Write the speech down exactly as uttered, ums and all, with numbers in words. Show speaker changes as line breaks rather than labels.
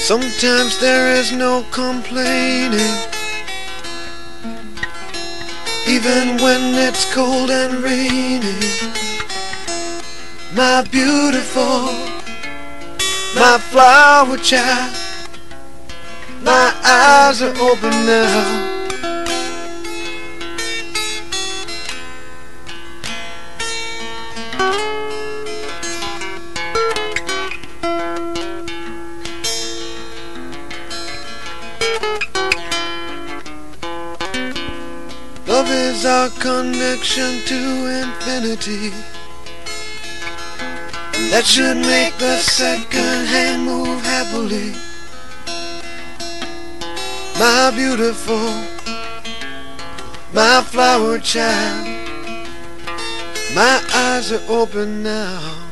Sometimes there is no complaining, even when it's cold and rainy. My beautiful, my flower child, my eyes are open now. Love is our connection to infinity, and that should make the second hand move happily. My beautiful, my flower child, my eyes are open now.